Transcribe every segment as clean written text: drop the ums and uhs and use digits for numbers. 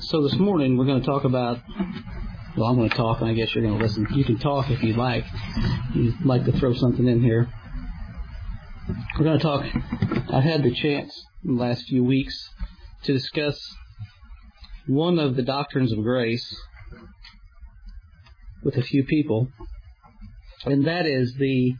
So this morning we're going to talk about, well, I'm going to talk and I guess you're going to listen. You can talk if you'd like. You'd like to throw something in here. We're going to talk, I've had the chance in the last few weeks to discuss one of the doctrines of grace with a few people, and that is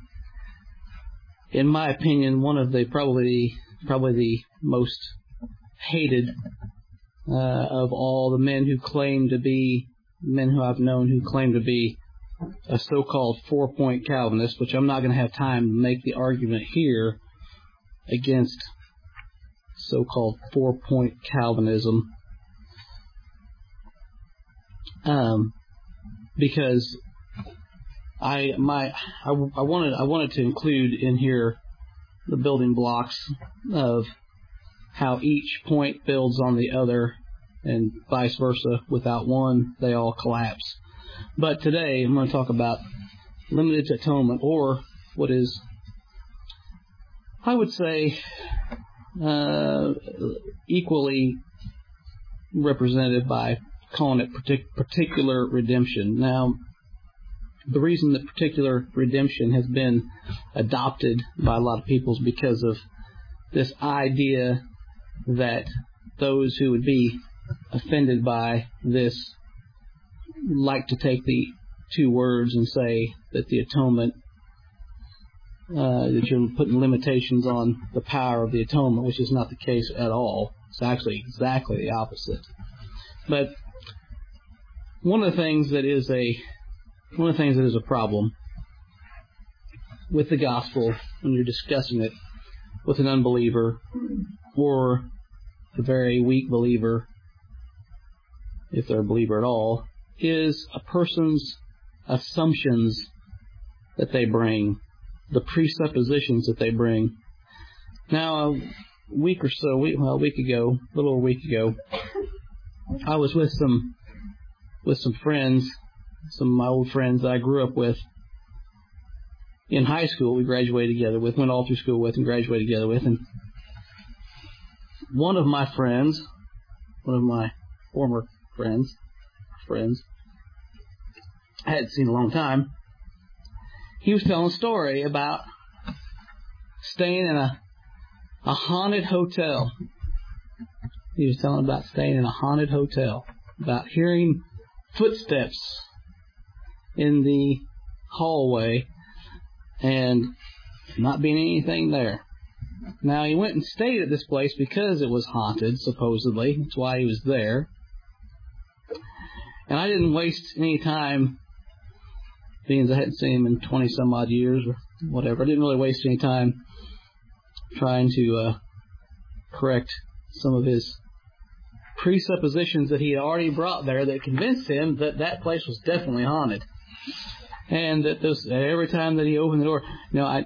in my opinion, one of the probably the most hated of all the men who claim to be, men who I've known who claim to be a so-called four-point Calvinist, which I'm not going to have time to make the argument here against so-called four-point Calvinism, because I wanted to include in here the building blocks of how each point builds on the other and vice versa. Without one, they all collapse. But today I'm going to talk about limited atonement, or what is, I would say, equally represented by calling it particular redemption. Now, the reason that particular redemption has been adopted by a lot of people is because of this idea that those who would be offended by this like to take the two words and say that the atonement, that you're putting limitations on the power of the atonement, which is not the case at all. It's actually exactly the opposite. But one of the things that is a problem with the gospel when you're discussing it with an unbeliever or a very weak believer, if they're a believer at all, is a person's assumptions that they bring, the presuppositions that they bring. Now, a week ago, a little over a week ago, I was with some friends, some of my old friends that I grew up with in high school. We graduated together with, went all through school with, and graduated together with. And one of my former friends, I hadn't seen in a long time, he was telling a story about staying in a haunted hotel. He was telling about staying in a haunted hotel, about hearing footsteps in the hallway and not being anything there. Now, he went and stayed at this place because it was haunted, supposedly. That's why he was there. And I didn't waste any time, being I hadn't seen him in 20-some-odd years or whatever. I didn't really waste any time trying to correct some of his presuppositions that he had already brought there that convinced him that that place was definitely haunted. And that every time that he opened the door, I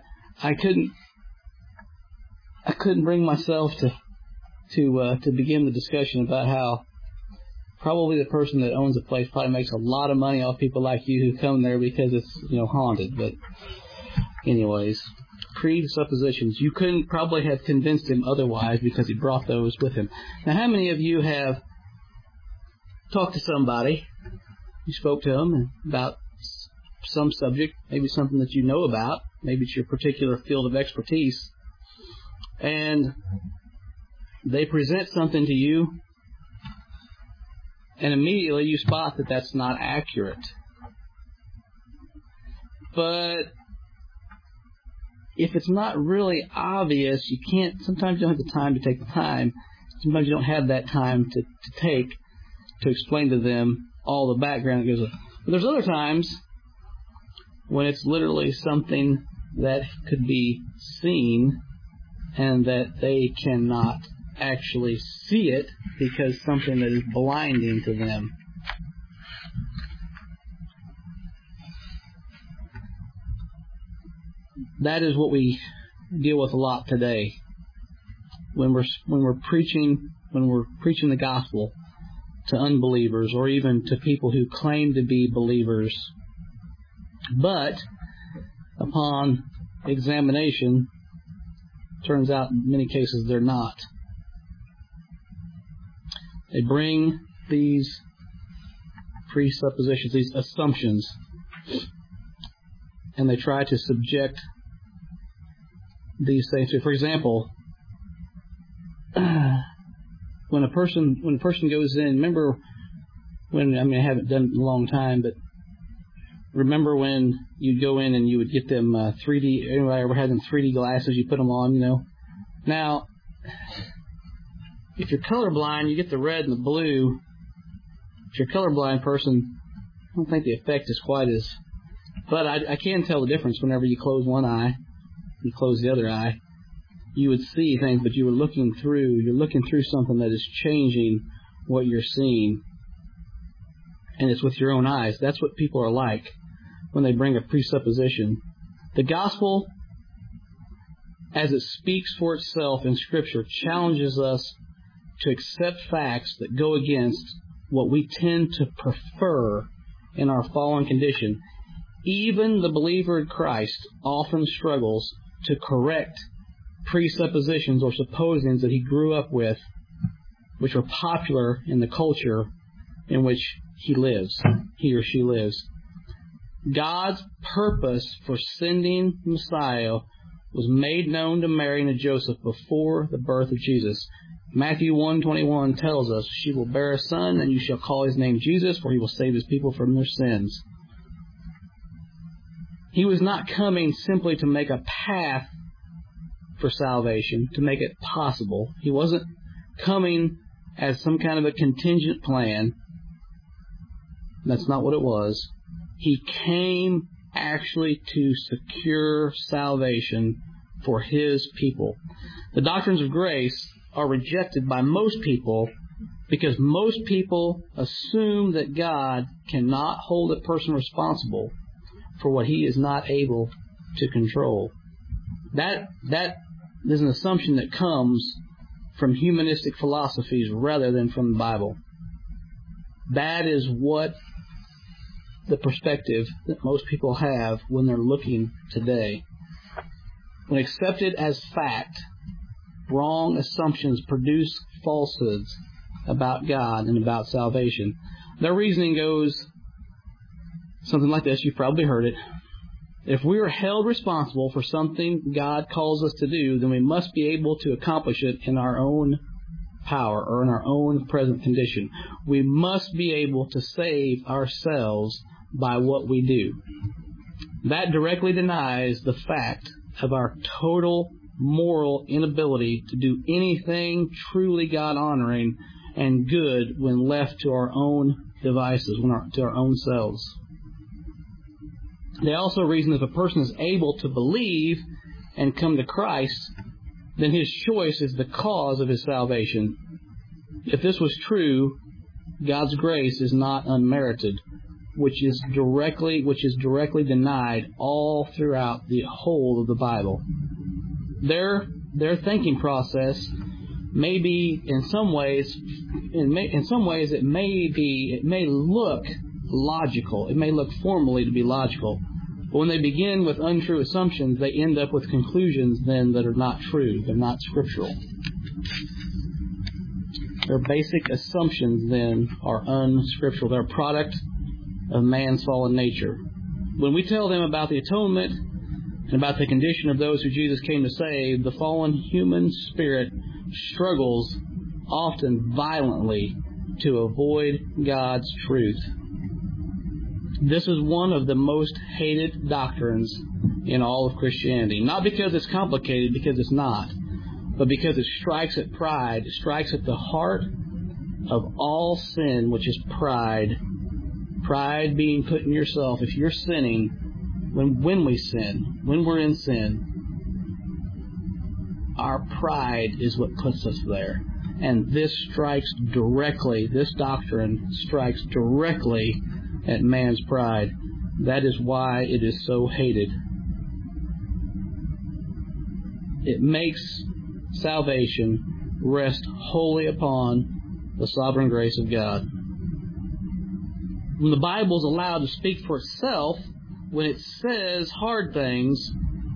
couldn't bring myself to begin the discussion about how probably the person that owns the place probably makes a lot of money off people like you who come there because it's haunted. But anyways, presuppositions. You couldn't probably have convinced him otherwise because he brought those with him. Now, how many of you have talked to somebody, you spoke to them about some subject, maybe something that you know about, maybe it's your particular field of expertise, and they present something to you, and immediately you spot that that's not accurate. But if it's not really obvious, you can't, sometimes you don't have the time to take the time. Sometimes you don't have that time to take to explain to them all the background that goes with it. But there's other times when it's literally something that could be seen and that they cannot actually see it because something that is blinding to them. That is what we deal with a lot today when we're preaching the gospel to unbelievers or even to people who claim to be believers, but upon examination, turns out in many cases they're not. They bring these presuppositions, these assumptions, and they try to subject these things to. For example, when a person goes in, remember when, I haven't done it in a long time, but remember when you'd go in and you would get them 3D, anybody ever had them 3D glasses, you put them on, Now, if you're colorblind, you get the red and the blue. If you're a colorblind person, I don't think the effect is quite as, but I can tell the difference whenever you close one eye, you close the other eye. You would see things, but you're looking through something that is changing what you're seeing. And it's with your own eyes. That's what people are like when they bring a presupposition. The gospel, as it speaks for itself in Scripture, challenges us to accept facts that go against what we tend to prefer in our fallen condition. Even the believer in Christ often struggles to correct presuppositions or supposings that he grew up with, which are popular in the culture in which he or she lives. God's purpose for sending Messiah was made known to Mary and to Joseph before the birth of Jesus. Matthew 1:21 tells us, "She will bear a son, and you shall call his name Jesus, for he will save his people from their sins." He was not coming simply to make a path for salvation, to make it possible. He wasn't coming as some kind of a contingent plan. That's not what it was. He came actually to secure salvation for his people. The doctrines of grace are rejected by most people because most people assume that God cannot hold a person responsible for what he is not able to control. That is an assumption that comes from humanistic philosophies rather than from the Bible. That is what the perspective that most people have when they're looking today. When accepted as fact, wrong assumptions produce falsehoods about God and about salvation. Their reasoning goes something like this. You've probably heard it. If we are held responsible for something God calls us to do, then we must be able to accomplish it in our own power or in our own present condition. We must be able to save ourselves by what we do. That directly denies the fact of our total moral inability to do anything truly God-honoring and good when left to our own devices, to our own selves. They also reason if a person is able to believe and come to Christ, then his choice is the cause of his salvation. If this was true, God's grace is not unmerited, which is directly denied all throughout the whole of the Bible. Their thinking process may be it may look logical. It may look formally to be logical. But when they begin with untrue assumptions, they end up with conclusions then that are not true. They're not scriptural. Their basic assumptions then are unscriptural. They're a product of man's fallen nature. When we tell them about the atonement and about the condition of those who Jesus came to save, the fallen human spirit struggles often violently to avoid God's truth. This is one of the most hated doctrines in all of Christianity. Not because it's complicated, because it's not, but because it strikes at pride. It strikes at the heart of all sin, which is pride. Pride being put in yourself. If you're sinning, when we sin, when we're in sin, our pride is what puts us there. And this doctrine strikes directly at man's pride. That is why it is so hated. It makes salvation rest wholly upon the sovereign grace of God. When the Bible is allowed to speak for itself, when it says hard things,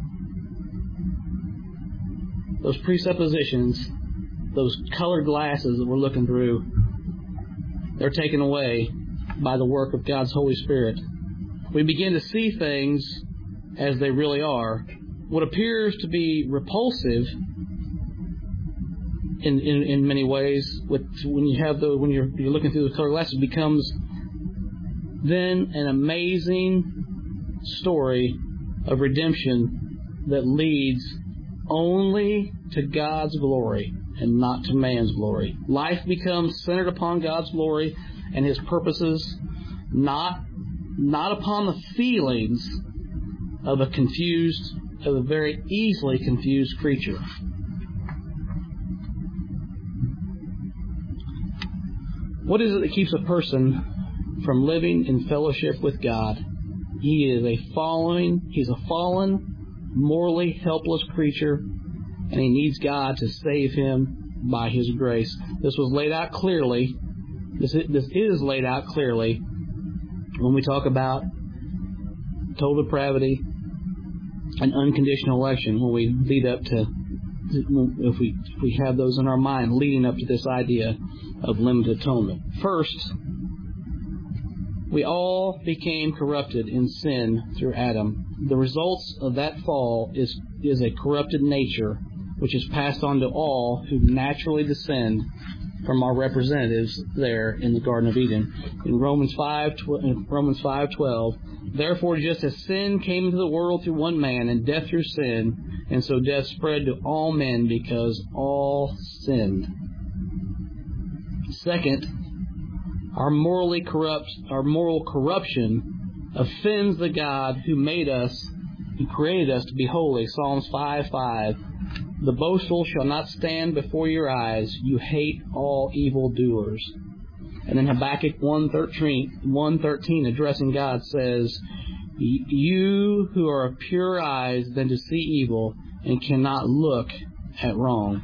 those presuppositions, those colored glasses that we're looking through, they're taken away by the work of God's Holy Spirit. We begin to see things as they really are. What appears to be repulsive in many ways, when you're looking through the color glasses, becomes then an amazing story of redemption that leads only to God's glory and not to man's glory. Life becomes centered upon God's glory and His purposes, not upon the feelings of a very easily confused creature. What is it that keeps a person from living in fellowship with God? He's a fallen, morally helpless creature, and he needs God to save him by His grace. This was laid out clearly. This is laid out clearly when we talk about total depravity and unconditional election, when we lead up to, if we have those in our mind, leading up to this idea of limited atonement. First, we all became corrupted in sin through Adam. The results of that fall is a corrupted nature, which is passed on to all who naturally descend from our representatives there in the Garden of Eden. In Romans 5:12, therefore, just as sin came into the world through one man, and death through sin, and so death spread to all men because all sinned. Second, our moral corruption offends the God who made us, who created us to be holy. Psalms 5:5. The boastful shall not stand before your eyes. You hate all evildoers. And then Habakkuk 1:13, addressing God, says, you who are of pure eyes than to see evil and cannot look at wrong.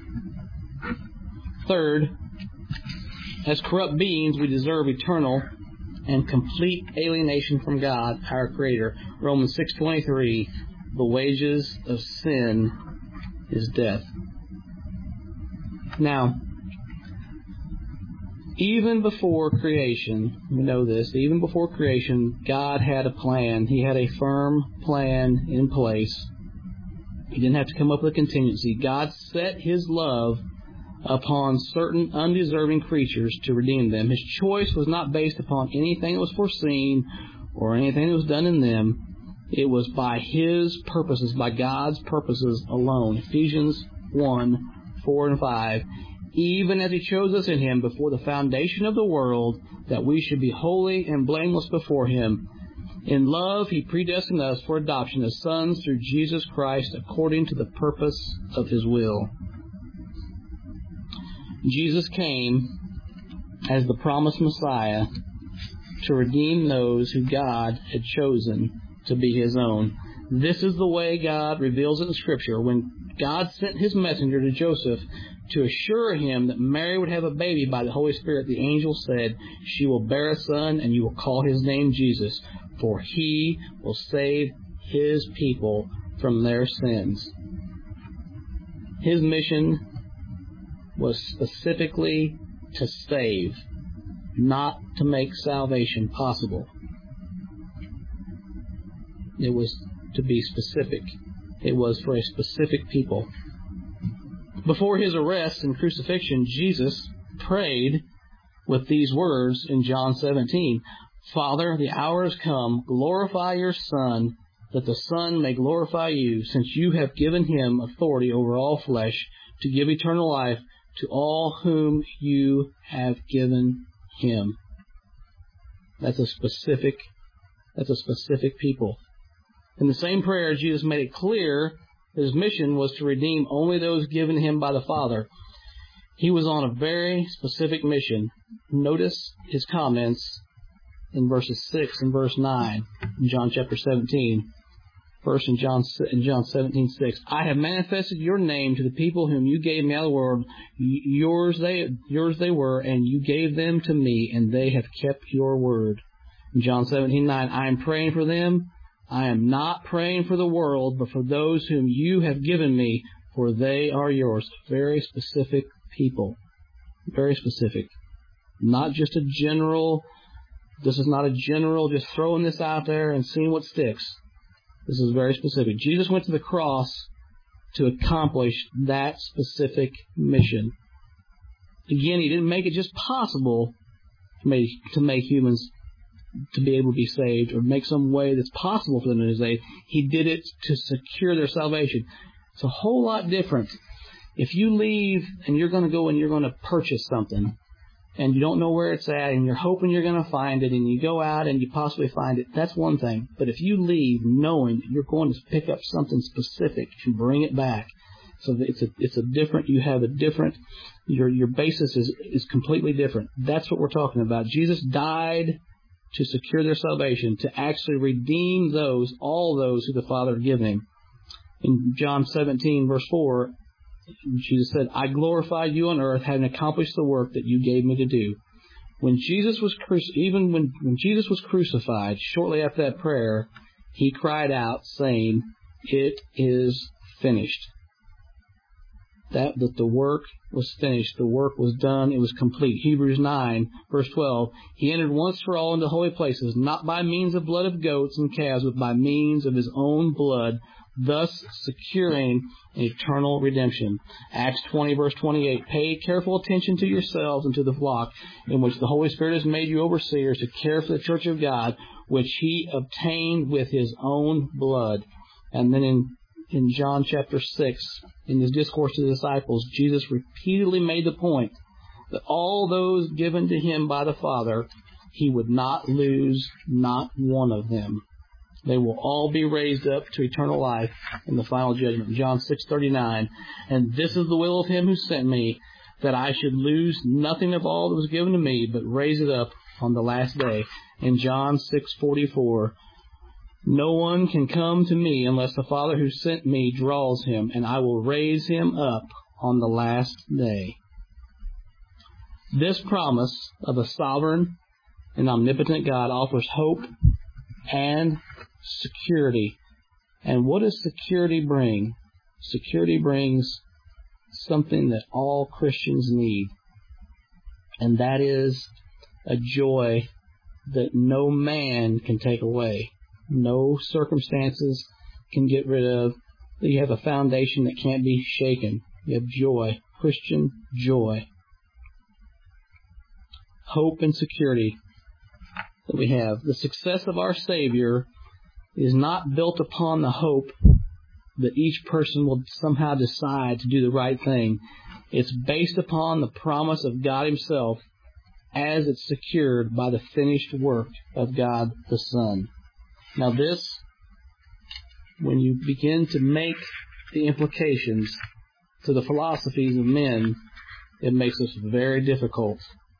Third, as corrupt beings, we deserve eternal and complete alienation from God, our Creator. Romans 6:23, the wages of sin is death. Now, even before creation, we know this, even before creation, God had a plan. He had a firm plan in place. He didn't have to come up with a contingency. God set His love upon certain undeserving creatures to redeem them. His choice was not based upon anything that was foreseen or anything that was done in them. It was by His purposes, by God's purposes alone. Ephesians 1:4 and 5. Even as He chose us in Him before the foundation of the world, that we should be holy and blameless before Him. In love, He predestined us for adoption as sons through Jesus Christ, according to the purpose of His will. Jesus came as the promised Messiah to redeem those who God had chosen to be His own. This is the way God reveals it in Scripture. When God sent His messenger to Joseph to assure him that Mary would have a baby by the Holy Spirit, the angel said, she will bear a son, and you will call his name Jesus, for He will save His people from their sins. His mission was specifically to save, not to make salvation possible. It was to be specific. It was for a specific people. Before His arrest and crucifixion, Jesus prayed with these words in John 17, Father, the hour has come. Glorify your Son, that the Son may glorify you, since you have given Him authority over all flesh, to give eternal life to all whom you have given Him. That's a specific people. In the same prayer, Jesus made it clear His mission was to redeem only those given Him by the Father. He was on a very specific mission. Notice His comments in verses 6 and verse 9 in John chapter 17. First in John 17:6. I have manifested your name to the people whom you gave me out of the world. Yours they were, and you gave them to me, and they have kept your word. In John 17:9. I am praying for them. I am not praying for the world, but for those whom you have given me, for they are yours. Very specific people. Very specific. Not just a general, this is not a general just throwing this out there and seeing what sticks. This is very specific. Jesus went to the cross to accomplish that specific mission. Again, he didn't make it just possible to make humans to be able to be saved or make some way that's possible for them to be saved. He did it to secure their salvation. It's a whole lot different. If you leave and you're going to go and you're going to purchase something and you don't know where it's at and you're hoping you're going to find it and you go out and you possibly find it, that's one thing. But if you leave knowing you're going to pick up something specific and bring it back, so it's a different, you have a different, your basis is completely different. That's what we're talking about. Jesus died to secure their salvation, to actually redeem all those who the Father had given him. In John 17, verse 4, Jesus said, I glorified you on earth, having accomplished the work that you gave me to do. When Jesus was when Jesus was crucified, shortly after that prayer, he cried out, saying, it is finished. That the work was finished. The work was done. It was complete. Hebrews 9, verse 12. He entered once for all into holy places, not by means of blood of goats and calves, but by means of his own blood, thus securing an eternal redemption. Acts 20, verse 28. Pay careful attention to yourselves and to the flock, in which the Holy Spirit has made you overseers to care for the church of God, which he obtained with his own blood. And then in John chapter 6, in his discourse to the disciples, Jesus repeatedly made the point that all those given to him by the Father, he would not lose not one of them. They will all be raised up to eternal life in the final judgment. John 6:39. And this is the will of him who sent me, that I should lose nothing of all that was given to me, but raise it up on the last day. In John 6:44. No one can come to me unless the Father who sent me draws him, and I will raise him up on the last day. This promise of a sovereign and omnipotent God offers hope and security. And what does security bring? Security brings something that all Christians need, and that is a joy that no man can take away. No circumstances can get rid of. You have a foundation that can't be shaken. You have joy, Christian joy, hope and security that we have. The success of our Savior is not built upon the hope that each person will somehow decide to do the right thing. It's based upon the promise of God himself as it's secured by the finished work of God the Son. Now this, when you begin to make the implications to the philosophies of men, it makes this very difficult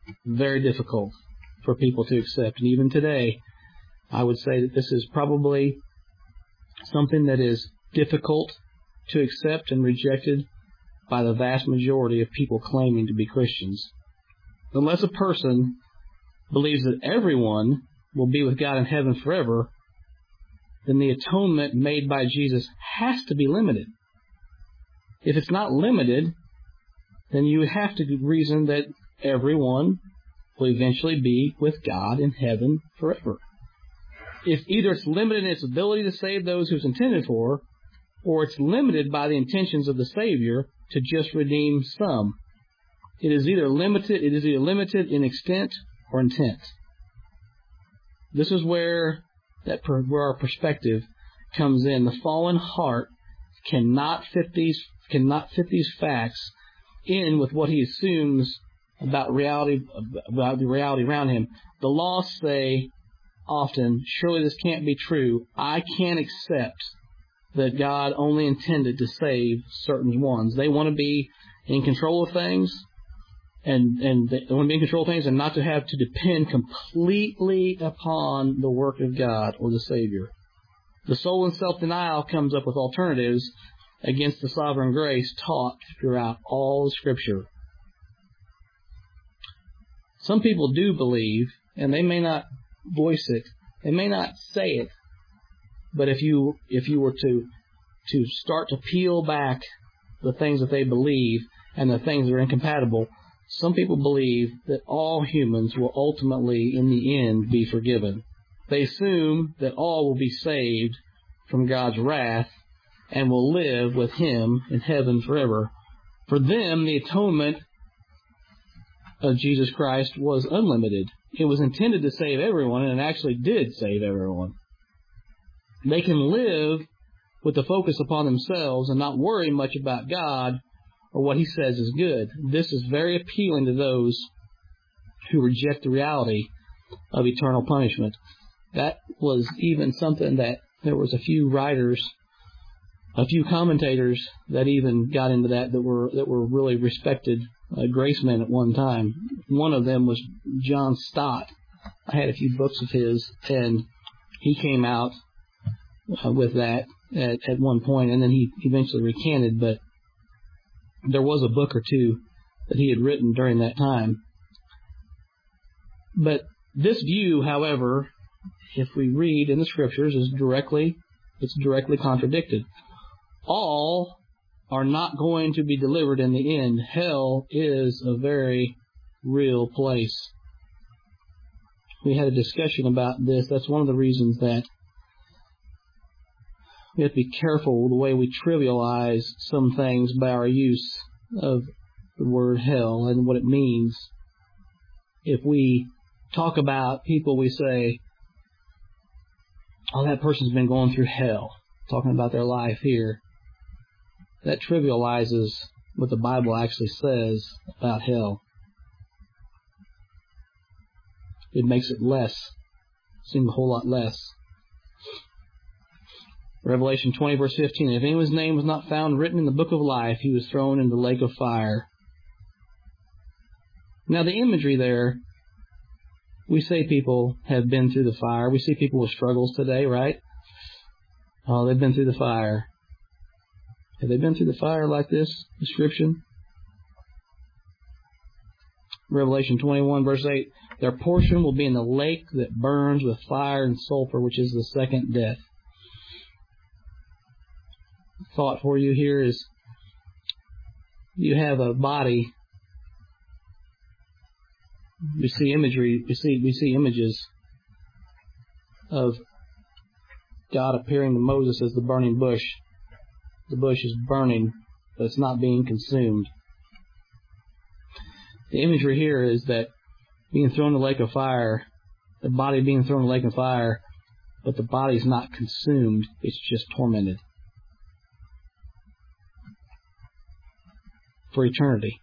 for people to accept. And even today, I would say that this is probably something that is difficult to accept and rejected by the vast majority of people claiming to be Christians. Unless a person believes that everyone will be with God in heaven forever, then the atonement made by Jesus has to be limited. If it's not limited, then you have to reason that everyone will eventually be with God in heaven forever. If either it's limited in its ability to save those who it's intended for, or it's limited by the intentions of the Savior to just redeem some. It is either limited in extent or intent. This is where our perspective comes in. The fallen heart cannot fit these facts in with what he assumes about the reality around him. The lost say often, surely this can't be true. I can't accept that God only intended to save certain ones. They want to be in control of things, and they want to be in control of things and not to have to depend completely upon the work of God or the Savior. The soul in self-denial comes up with alternatives against the sovereign grace taught throughout all the Scripture. Some people do believe, and they may not voice it, they may not say it, but if you were to start to peel back the things that they believe and the things that are incompatible, some people believe that all humans will ultimately, in the end, be forgiven. They assume that all will be saved from God's wrath and will live with Him in heaven forever. For them, the atonement of Jesus Christ was unlimited. It was intended to save everyone, and it actually did save everyone. They can live with the focus upon themselves and not worry much about God or what He says is good. This is very appealing to those who reject the reality of eternal punishment. That was even something that there was a few writers, a few commentators that even got into that were really respected gracemen at one time. One of them was John Stott. I had a few books of his, and he came out with that at one point, and then he eventually recanted, but there was a book or two that he had written during that time. But this view, however, if we read in the Scriptures, it's directly contradicted. All are not going to be delivered in the end. Hell is a very real place. We had a discussion about this. That's one of the reasons that we have to be careful the way we trivialize some things by our use of the word hell and what it means. If we talk about people, we say, oh, that person's been going through hell, talking about their life here. That trivializes what the Bible actually says about hell. It makes it seem a whole lot less. Revelation 20, verse 15, if anyone's name was not found written in the book of life, he was thrown into the lake of fire. Now, the imagery there, we say people have been through the fire. We see people with struggles today, right? Oh, they've been through the fire. Have they been through the fire like this description? Revelation 21, verse 8, their portion will be in the lake that burns with fire and sulfur, which is the second death. Thought for you here is, you have a body. We see imagery. We see images of God appearing to Moses as the burning bush. The bush is burning, but it's not being consumed. The imagery here is that being thrown in the lake of fire, the body being thrown in the lake of fire, but the body is not consumed. It's just tormented for eternity.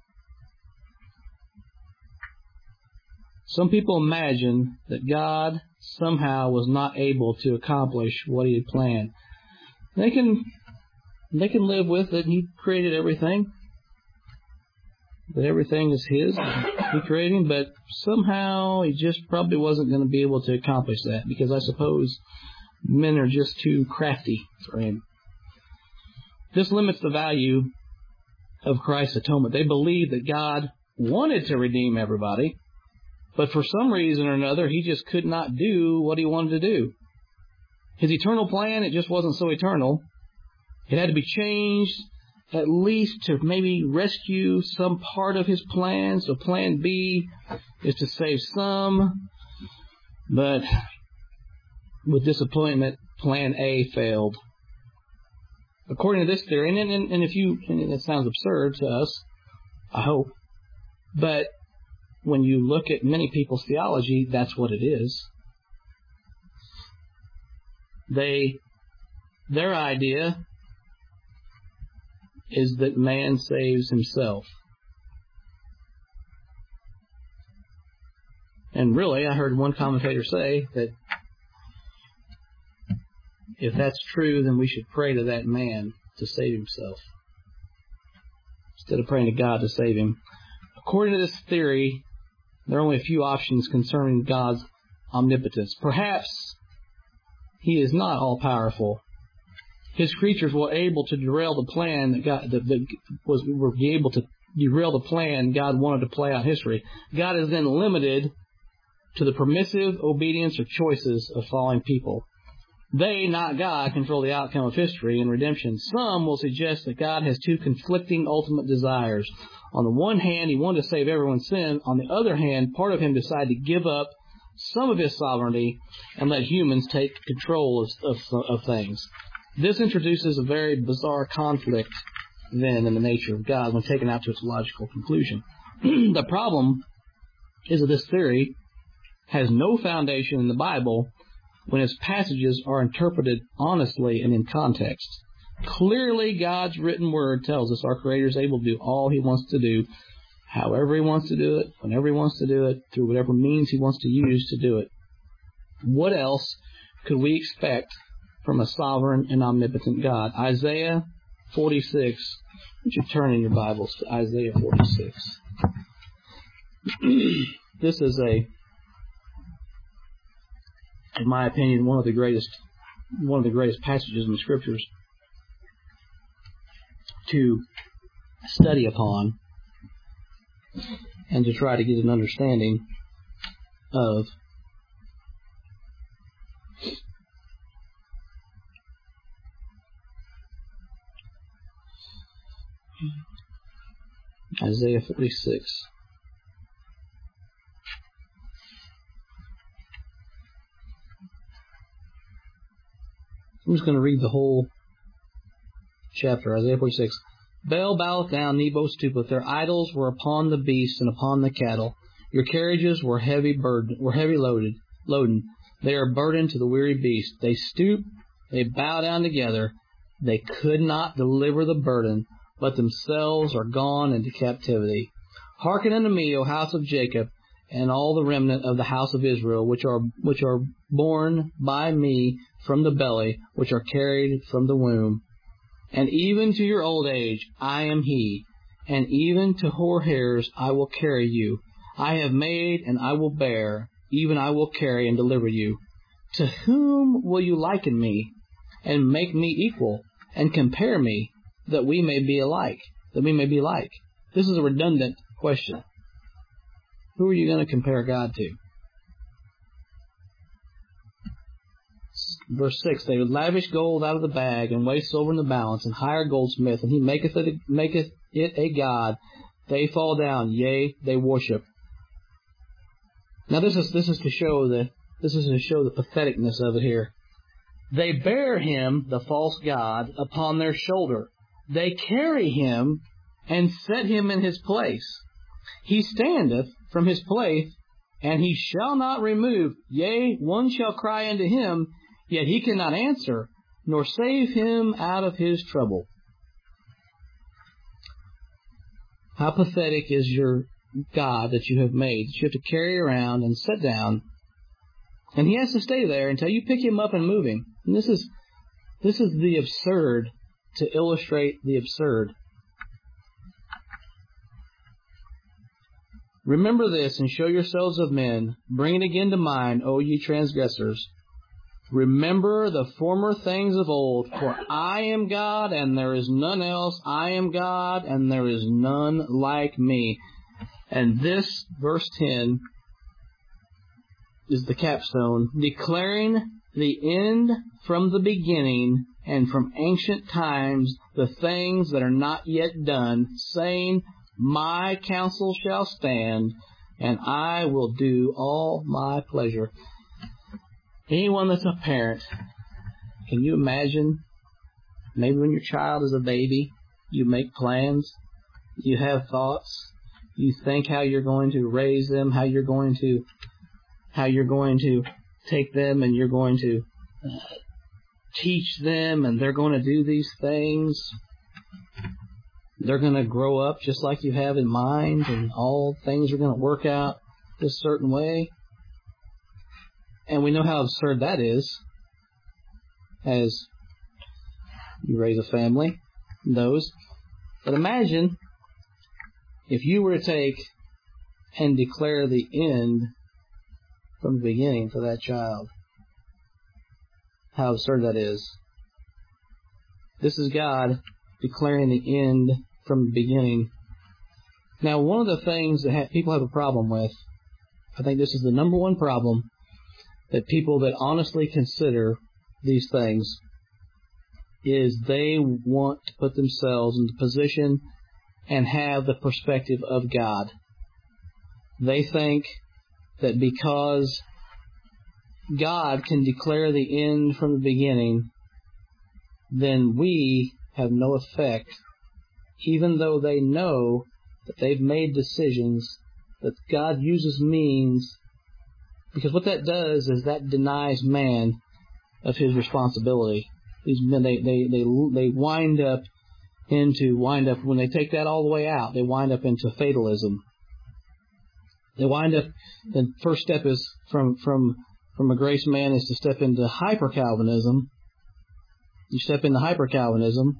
Some people imagine that God somehow was not able to accomplish what He had planned. They can live with it. He created everything. That everything is His. He created Him, but somehow He just probably wasn't going to be able to accomplish that, because I suppose men are just too crafty for Him. This limits the value of Christ's atonement. They believe that God wanted to redeem everybody, but for some reason or another, He just could not do what He wanted to do. His eternal plan, it just wasn't so eternal. It had to be changed, at least to maybe rescue some part of His plan. So plan B is to save some. But with disappointment, plan A failed. According to this theory, and it sounds absurd to us, I hope, but when you look at many people's theology, that's what it is. Their idea is that man saves himself. And really, I heard one commentator say that if that's true, then we should pray to that man to save himself, instead of praying to God to save him. According to this theory, there are only a few options concerning God's omnipotence. Perhaps He is not all-powerful. His creatures were able to derail the plan were able to derail the plan God wanted to play out history. God is then limited to the permissive obedience or choices of fallen people. They, not God, control the outcome of history and redemption. Some will suggest that God has two conflicting ultimate desires. On the one hand, he wanted to save everyone's sin. On the other hand, part of him decided to give up some of his sovereignty and let humans take control of things. This introduces a very bizarre conflict, then, in the nature of God when taken out to its logical conclusion. The problem is that this theory has no foundation in the Bible when its passages are interpreted honestly and in context. Clearly, God's written word tells us our Creator is able to do all he wants to do, however he wants to do it, whenever he wants to do it, through whatever means he wants to use to do it. What else could we expect from a sovereign and omnipotent God? Isaiah 46. Would you turn in your Bibles to Isaiah 46? This is in my opinion, one of the greatest passages in the Scriptures to study upon and to try to get an understanding of Isaiah 46. I'm just going to read the whole chapter, Isaiah 46. Baal boweth down, Nebo stoopeth. Their idols were upon the beasts and upon the cattle. Your carriages were heavy loaded. They are burdened to the weary beast. They stoop, they bow down together. They could not deliver the burden, but themselves are gone into captivity. Hearken unto me, O house of Jacob, and all the remnant of the house of Israel, which are born by me from the belly, which are carried from the womb. And even to your old age I am he, and even to hoar hairs I will carry you. I have made and I will bear, even I will carry and deliver you. To whom will you liken me, and make me equal, and compare me, that we may be alike, that we may be like? This is a redundant question. Who are you going to compare God to? Verse 6, they lavish gold out of the bag, and weigh silver in the balance, and hire a goldsmith, and he maketh it a god. They fall down, yea, they worship. Now this is to show the patheticness of it here. They bear him, the false god, upon their shoulder. They carry him and set him in his place. He standeth from his place, and he shall not remove. Yea, one shall cry unto him, yet he cannot answer, nor save him out of his trouble. How pathetic is your God that you have made, that you have to carry around and set down, and he has to stay there until you pick him up and move him. And this is the absurd to illustrate the absurd. Remember this, and show yourselves of men. Bring it again to mind, O ye transgressors. Remember the former things of old. For I am God, and there is none else. I am God, and there is none like me. And this, verse 10, is the capstone, declaring the end from the beginning, and from ancient times the things that are not yet done, saying, my counsel shall stand, and I will do all my pleasure. Anyone that's a parent, can you imagine, maybe when your child is a baby, you make plans, you have thoughts, you think how you're going to raise them, how you're going to take them, and you're going to teach them, and they're going to do these things. They're going to grow up just like you have in mind, and all things are going to work out this certain way. And we know how absurd that is as you raise a family, those. But imagine if you were to take and declare the end from the beginning for that child. How absurd that is. This is God declaring the end from the beginning. Now, one of the things that people have a problem with, I think this is the number one problem that people that honestly consider these things is they want to put themselves in the position and have the perspective of God. They think that because God can declare the end from the beginning, then we have no effect, even though they know that they've made decisions that God uses means, because what that does is that denies man of his responsibility. These men, they wind up when they take that all the way out, they wind up into fatalism. They wind up, the first step is from a grace man is to step into hyper-Calvinism. You step into hyper-Calvinism,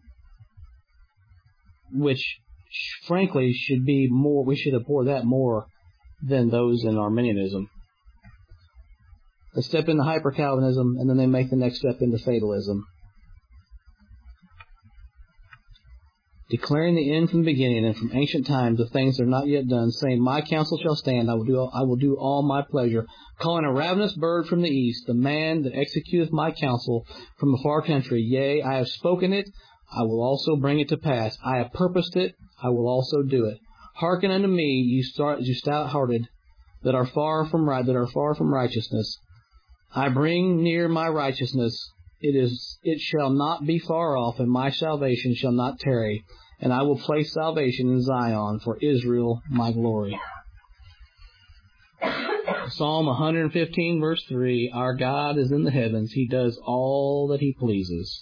which frankly should be more, we should abhor that more than those in Arminianism. They step into hyper-Calvinism, and then they make the next step into fatalism. Declaring the end from the beginning and from ancient times of things that are not yet done, saying, My counsel shall stand, I will do all my pleasure. Calling a ravenous bird from the east, the man that executeth my counsel from a far country. Yea, I have spoken it, I will also bring it to pass. I have purposed it, I will also do it. Hearken unto me, you stout-hearted, that are far from righteousness. I bring near my righteousness. It shall not be far off, and my salvation shall not tarry. And I will place salvation in Zion for Israel, my glory. Psalm 115, verse 3, Our God is in the heavens. He does all that He pleases.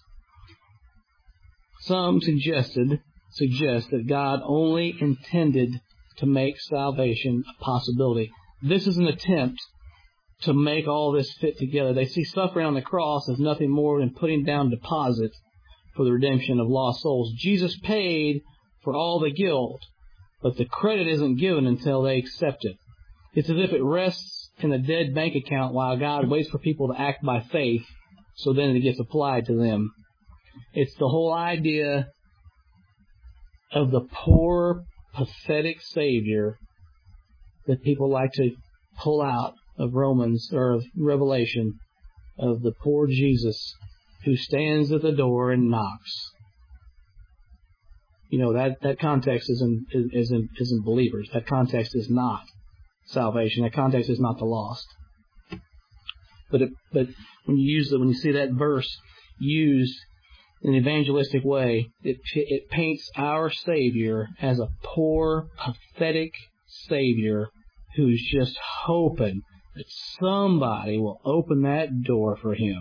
Some suggest that God only intended to make salvation a possibility. This is an attempt to make all this fit together. They see suffering on the cross as nothing more than putting down deposit for the redemption of lost souls. Jesus paid for all the guilt, but the credit isn't given until they accept it. It's as if it rests in a dead bank account while God waits for people to act by faith, so then it gets applied to them. It's the whole idea of the poor, pathetic Savior that people like to pull out of Romans, or of Revelation, of the poor Jesus who stands at the door and knocks. You know, that context isn't believers. That context is not salvation. That context is not the lost. But when you see that verse used in an evangelistic way, it paints our Savior as a poor, pathetic Savior who's just hoping that somebody will open that door for him.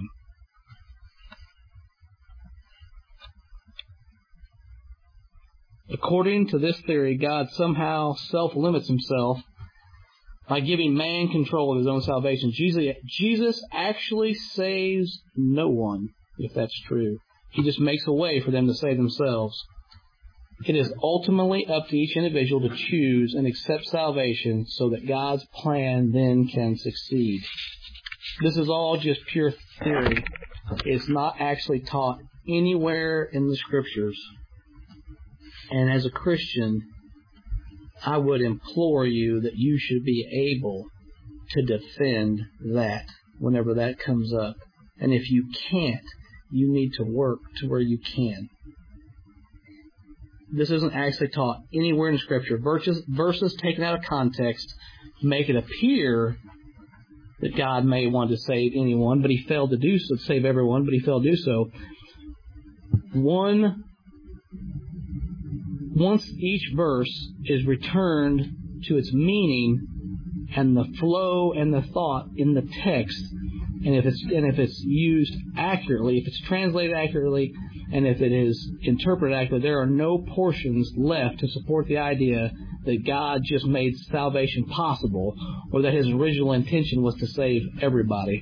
According to this theory, God somehow self-limits himself by giving man control of his own salvation. Jesus actually saves no one, if that's true. He just makes a way for them to save themselves. It is ultimately up to each individual to choose and accept salvation so that God's plan then can succeed. This is all just pure theory. It's not actually taught anywhere in the Scriptures. And as a Christian, I would implore you that you should be able to defend that whenever that comes up. And if you can't, you need to work to where you can. This isn't actually taught anywhere in Scripture. Verses taken out of context make it appear that God may want to save anyone, but He failed to do so, save everyone, but He failed to do so. Once each verse is returned to its meaning and the flow and the thought in the text, and if it's used accurately, if it's translated accurately, and if it is interpreted accurately, there are no portions left to support the idea that God just made salvation possible, or that His original intention was to save everybody.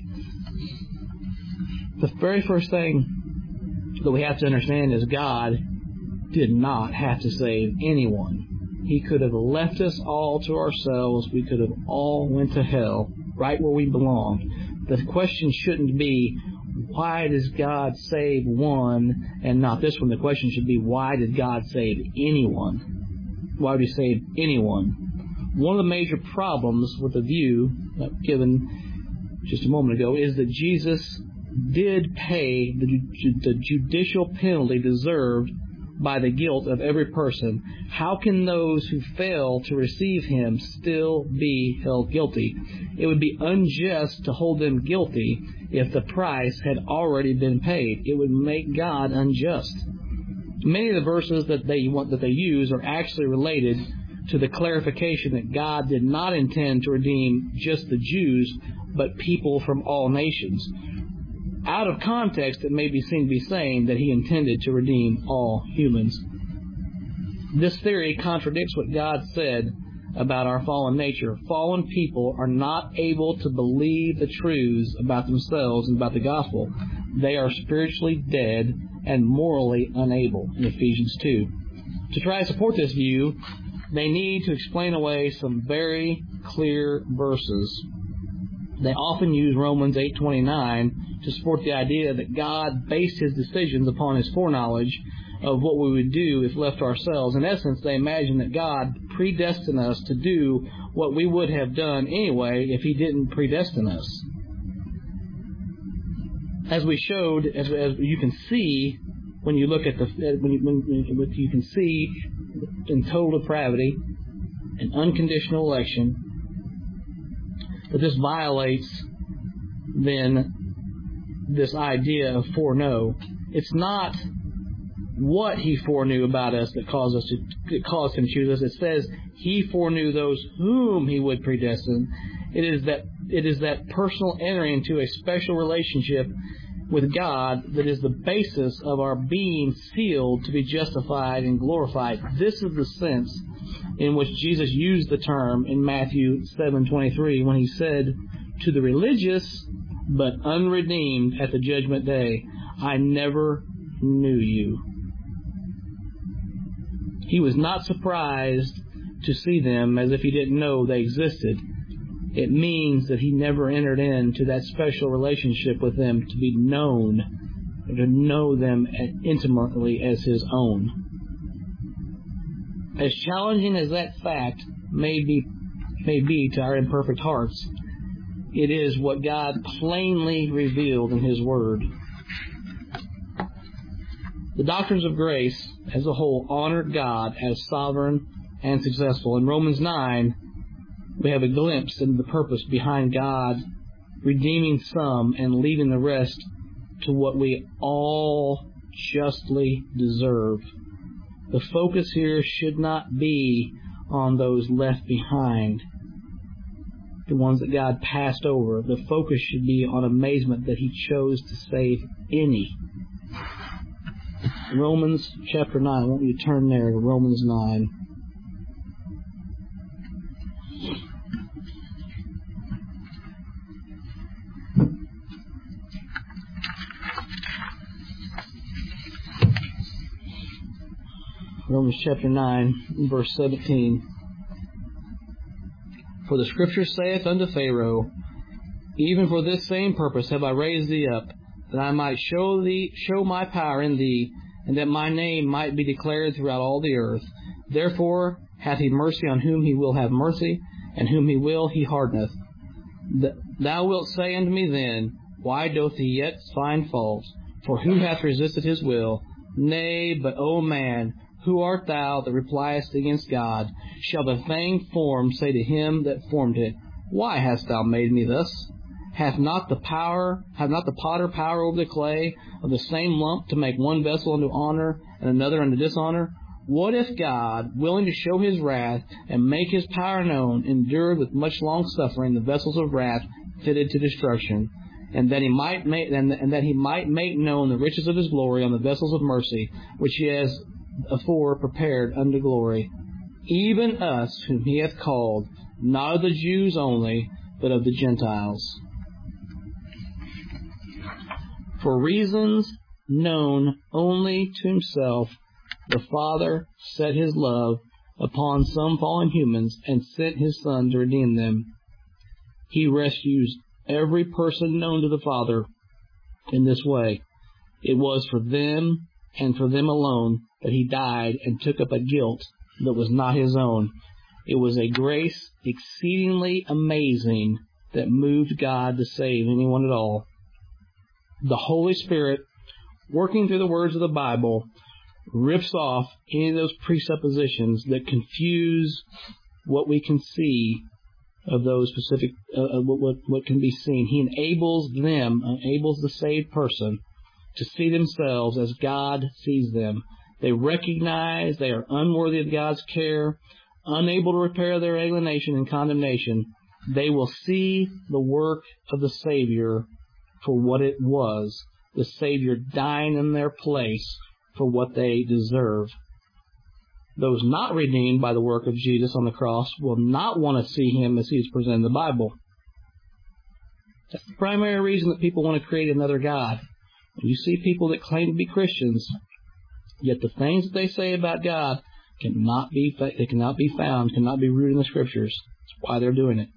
The very first thing that we have to understand is God did not have to save anyone. He could have left us all to ourselves. We could have all went to hell, right where we belong. The question shouldn't be, why does God save one and not this one? The question should be, why did God save anyone? Why would He save anyone? One of the major problems with the view given just a moment ago is that Jesus did pay the judicial penalty deserved by the guilt of every person, how can those who fail to receive him still be held guilty? It would be unjust to hold them guilty if the price had already been paid. It would make God unjust. Many of the verses that they use are actually related to the clarification that God did not intend to redeem just the Jews, but people from all nations. Out of context, it may be seen to be saying that he intended to redeem all humans. This theory contradicts what God said about our fallen nature. Fallen people are not able to believe the truths about themselves and about the gospel. They are spiritually dead and morally unable, in Ephesians 2. To try to support this view, they need to explain away some very clear verses. They often use Romans 8:29 to support the idea that God based his decisions upon his foreknowledge of what we would do if left to ourselves. In essence, they imagine that God predestined us to do what we would have done anyway if he didn't predestine us. As we showed, as you can see when you look at you can see in total depravity and unconditional election, that this violates then this idea of foreknow. It's not what he foreknew about us that caused him to choose us. It says he foreknew those whom he would predestine. It is that personal entering into a special relationship with God that is the basis of our being sealed to be justified and glorified. This is the sense in which Jesus used the term in Matthew 7:23 when he said to the religious but unredeemed at the judgment day, I never knew you. He was not surprised to see them as if he didn't know they existed. It means that he never entered into that special relationship with them to be known, or to know them intimately as his own. As challenging as that fact may be to our imperfect hearts, it is what God plainly revealed in his word. The doctrines of grace as a whole honored God as sovereign and successful. In Romans 9, we have a glimpse into the purpose behind God redeeming some and leaving the rest to what we all justly deserve. The focus here should not be on those left behind, the ones that God passed over. The focus should be on amazement that he chose to save any. Romans chapter 9. I want you to turn there to Romans 9. Romans chapter 9, verse 17. For the Scripture saith unto Pharaoh, even for this same purpose have I raised thee up, that I might show my power in thee, and that my name might be declared throughout all the earth. Therefore hath he mercy on whom he will have mercy, and whom he will he hardeneth. Thou wilt say unto me then, why doth he yet find fault? For who hath resisted his will? Nay, but, O man, who art thou that repliest against God? Shall the thing formed say to him that formed it, why hast thou made me thus? Hath not the potter power over the clay of the same lump to make one vessel unto honor and another unto dishonor? What if God, willing to show his wrath and make his power known, endured with much long suffering the vessels of wrath fitted to destruction, and that he might make known the riches of his glory on the vessels of mercy, which he has afore prepared unto glory, even us whom he hath called, not of the Jews only, but of the Gentiles. For reasons known only to himself, the Father set his love upon some fallen humans and sent his Son to redeem them. He rescues every person known to the Father in this way. It was for them and for them alone that he died and took up a guilt that was not his own. It was a grace exceedingly amazing that moved God to save anyone at all. the Holy Spirit, working through the words of the Bible, rips off any of those presuppositions that confuse what we can see of those specific, what can be seen. He enables the saved person to see themselves as God sees them. They recognize they are unworthy of God's care, unable to repair their alienation and condemnation. They will see the work of the Savior for what it was, the Savior dying in their place for what they deserve. Those not redeemed by the work of Jesus on the cross will not want to see Him as He is presented in the Bible. That's the primary reason that people want to create another God. When you see people that claim to be Christians, yet the things that they say about God cannot be found, cannot be rooted in the Scriptures. That's why they're doing it.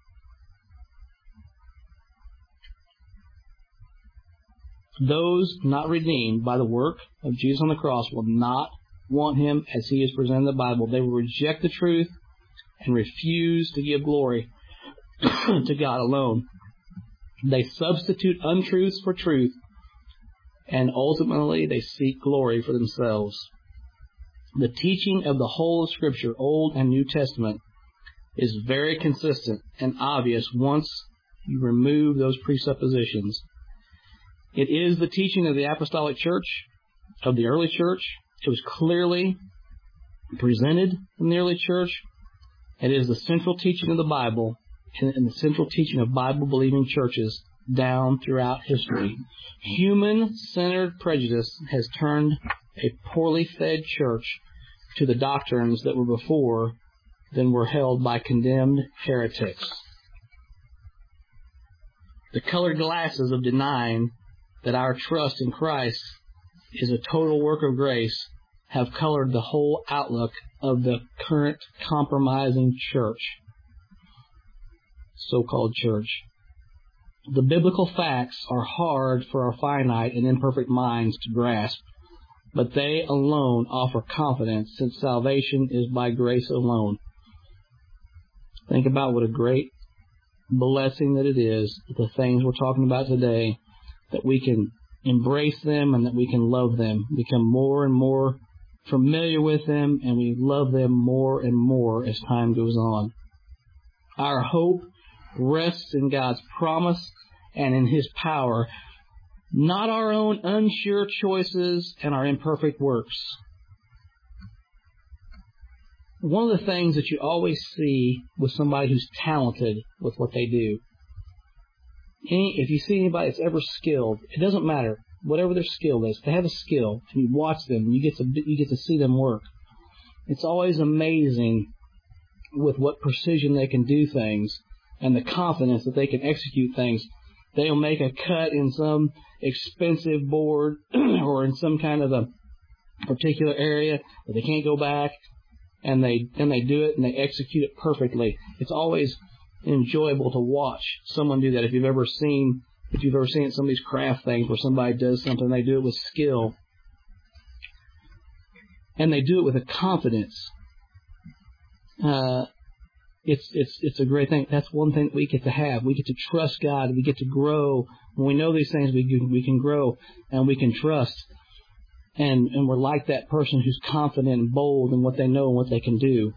Those not redeemed by the work of Jesus on the cross will not want Him as He is presented in the Bible. They will reject the truth and refuse to give glory to God alone. They substitute untruths for truth, and ultimately they seek glory for themselves. The teaching of the whole of Scripture, Old and New Testament, is very consistent and obvious once you remove those presuppositions. It is the teaching of the Apostolic Church, of the early church. It was clearly presented in the early church. It is the central teaching of the Bible and the central teaching of Bible-believing churches down throughout history. Human-centered prejudice has turned a poorly fed church to the doctrines that were before then were held by condemned heretics. The colored glasses of denying that our trust in Christ is a total work of grace have colored the whole outlook of the current compromising church, so-called church. The biblical facts are hard for our finite and imperfect minds to grasp, but they alone offer confidence, since salvation is by grace alone. Think about what a great blessing that it is, the things we're talking about today, that we can embrace them and that we can love them, become more and more familiar with them, and we love them more and more as time goes on. Our hope rests in God's promise and in His power, not our own unsure choices and our imperfect works. One of the things that you always see with somebody who's talented with what they do, if you see anybody that's ever skilled, it doesn't matter, whatever their skill is, if they have a skill, and you watch them, you get to see them work. It's always amazing with what precision they can do things and the confidence that they can execute things. They'll make a cut in some expensive board or in some kind of a particular area that they can't go back, and they do it and they execute it perfectly. It's always enjoyable to watch someone do that. If you've ever seen some of these craft things where somebody does something, they do it with skill, and they do it with a confidence. It's a great thing. That's one thing we get to have. We get to trust God. We get to grow. When we know these things, we can grow and we can trust. And we're like that person who's confident and bold in what they know and what they can do.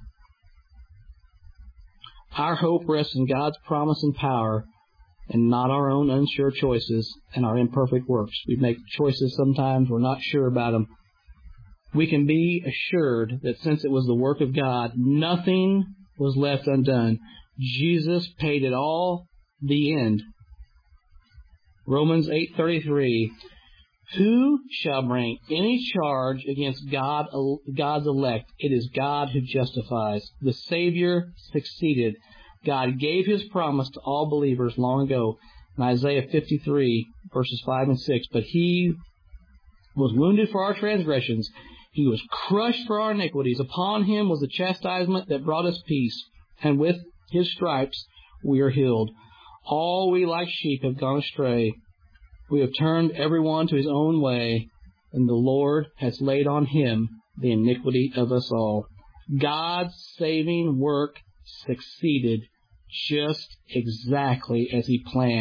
Our hope rests in God's promise and power, and not our own unsure choices and our imperfect works. We make choices sometimes, we're not sure about them. We can be assured that since it was the work of God, nothing was left undone. Jesus paid it all, the end. Romans 8:33, who shall bring any charge against God's elect? It is God who justifies. The Savior succeeded. God gave His promise to all believers long ago in Isaiah 53, verses 5 and 6. But He was wounded for our transgressions. He was crushed for our iniquities. Upon Him was the chastisement that brought us peace. And with His stripes we are healed. All we like sheep have gone astray. We have turned everyone to his own way, and the Lord has laid on Him the iniquity of us all. God's saving work succeeded just exactly as He planned.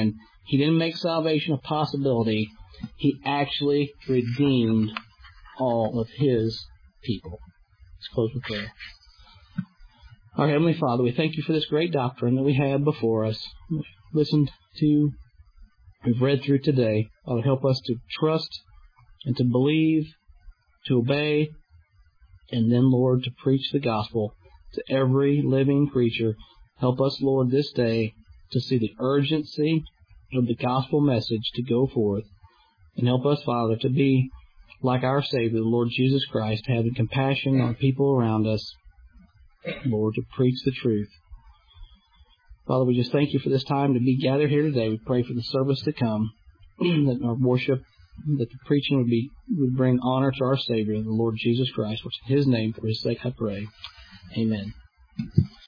He didn't make salvation a possibility. He actually redeemed all of His people. Let's close with prayer. Our Heavenly Father, we thank You for this great doctrine that we have before us. We've listened to, we've read through today. Father, help us to trust and to believe, to obey, and then, Lord, to preach the gospel to every living creature. Help us, Lord, this day to see the urgency of the gospel message to go forth. And help us, Father, to be like our Savior, the Lord Jesus Christ, having compassion on people around us, Lord, to preach the truth. Father, we just thank You for this time to be gathered here today. We pray for the service to come, that our worship, that the preaching would bring honor to our Savior, the Lord Jesus Christ, which in His name, for His sake I pray. Amen.